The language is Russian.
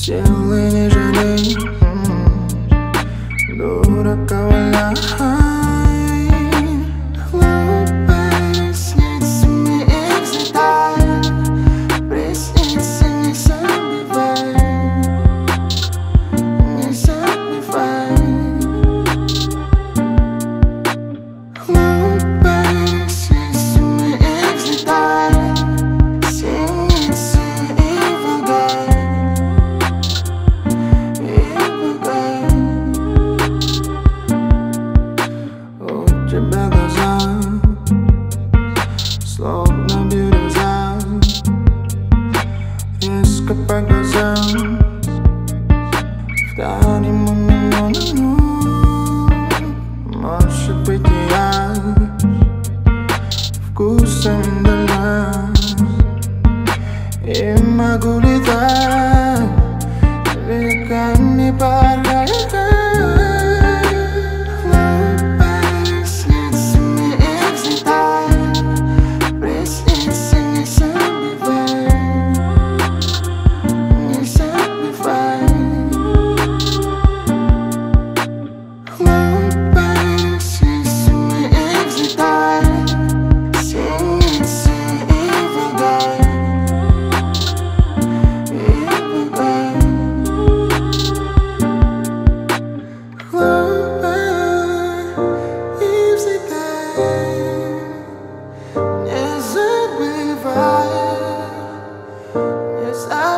Силы не жалей, дурака валяй. Глупые снится мне их взлетай, приснится, не забывай, не забывай. Глупые снится мне их взлетай, снится и пугай, у тебя глаза словно бирюза, резко по глазам, вторим может быть и я вкусом дала, и могу летать веками порхая. Yes,